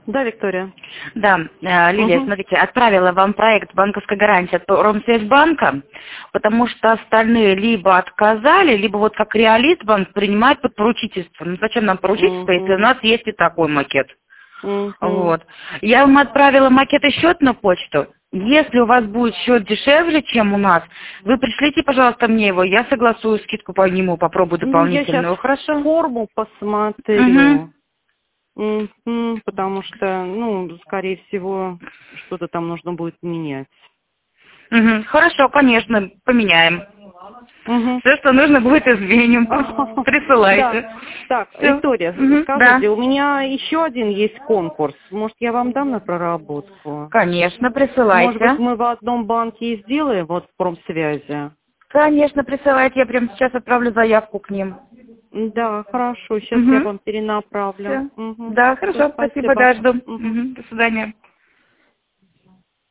Да, Виктория. Да, Лилия, смотрите, отправила вам проект банковской гарантии от Промсвязьбанка, потому что остальные либо отказали, либо вот как Реалистбанк принимает под поручительство. Ну зачем нам поручительство, если у нас есть и такой макет? Вот. Я вам отправила макет и счет на почту. Если у вас будет счет дешевле, чем у нас, вы пришлите, пожалуйста, мне его, я согласую скидку по нему, попробую дополнительную. Я сейчас Хорошо? форму посмотрю. Потому что, скорее всего, что-то там нужно будет менять. Хорошо, конечно, поменяем. Все, что нужно будет, изменим. Присылайте. Да. Так, Всё. Виктория, скажите, Да. у меня еще один есть конкурс. Может, я вам дам на проработку? Конечно, Может быть, присылайте. мы в одном банке и сделаем, вот в Промсвязи? Конечно, присылайте. Я прямо сейчас отправлю заявку к ним. Да, хорошо. Сейчас я вам перенаправлю. Все. Да, хорошо, спасибо, да, жду. До свидания.